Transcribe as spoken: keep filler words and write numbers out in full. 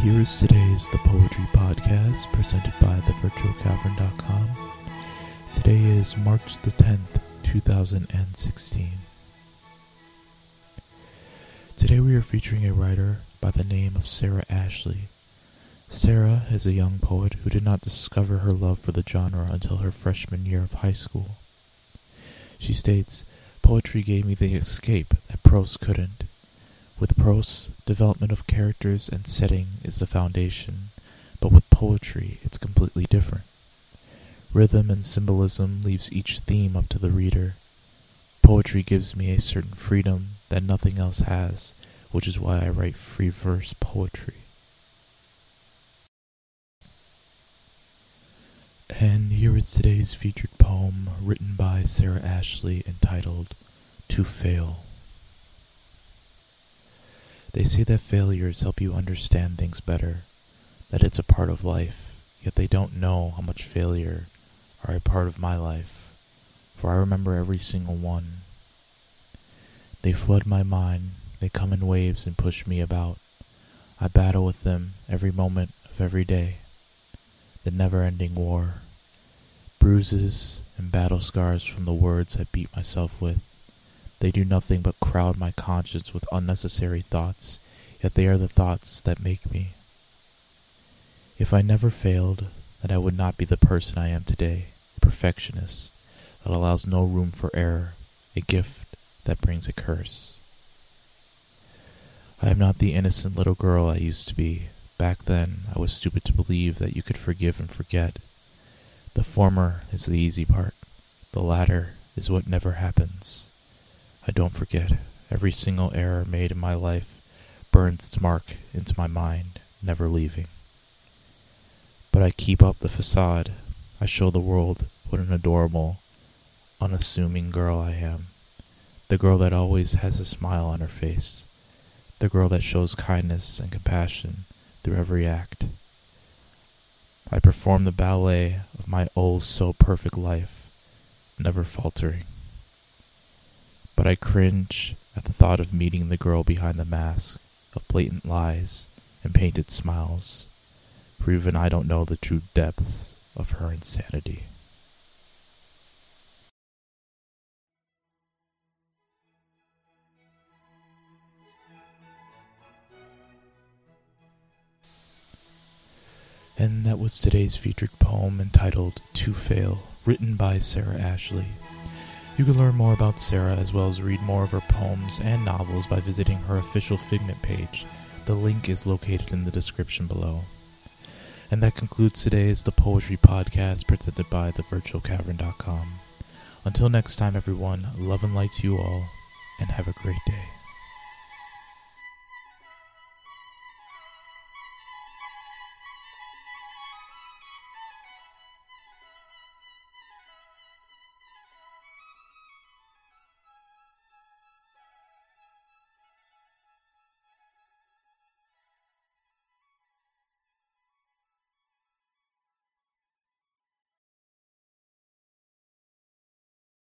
here is today's The Poetry Podcast, presented by the virtual cavern dot com. Today is March the tenth, two thousand sixteen. Today we are featuring a writer by the name of Sarah Ashley. Sarah is a young poet who did not discover her love for the genre until her freshman year of high school. She states, "Poetry gave me the escape that prose couldn't. With prose, development of characters and setting is the foundation, but with poetry, it's completely different. Rhythm and symbolism leaves each theme up to the reader. Poetry gives me a certain freedom that nothing else has, which is why I write free verse poetry." And here is today's featured poem written by Sarah Ashley entitled, "To Fail." They say that failures help you understand things better, that it's a part of life, yet they don't know how much failure are a part of my life, for I remember every single one. They flood my mind, they come in waves and push me about. I battle with them every moment of every day. The never-ending war. Bruises and battle scars from the words I beat myself with. They do nothing but crowd my conscience with unnecessary thoughts, yet they are the thoughts that make me. If I never failed, then I would not be the person I am today, a perfectionist that allows no room for error, a gift that brings a curse. I am not the innocent little girl I used to be. Back then, I was stupid to believe that you could forgive and forget. The former is the easy part. The latter is what never happens. I don't forget. Every single error made in my life burns its mark into my mind, never leaving. But I keep up the facade. I show the world what an adorable, unassuming girl I am. The girl that always has a smile on her face. The girl that shows kindness and compassion through every act. I perform the ballet of my oh so perfect life, never faltering. But I cringe at the thought of meeting the girl behind the mask of blatant lies and painted smiles, for even I don't know the true depths of her insanity. And that was today's featured poem entitled "To Fail," written by Sarah Ashley. You can learn more about Sarah as well as read more of her poems and novels by visiting her official Figment page. The link is located in the description below. And that concludes today's The Poetry Podcast presented by the virtual cavern dot com. Until next time, everyone, love and light to you all, and have a great day.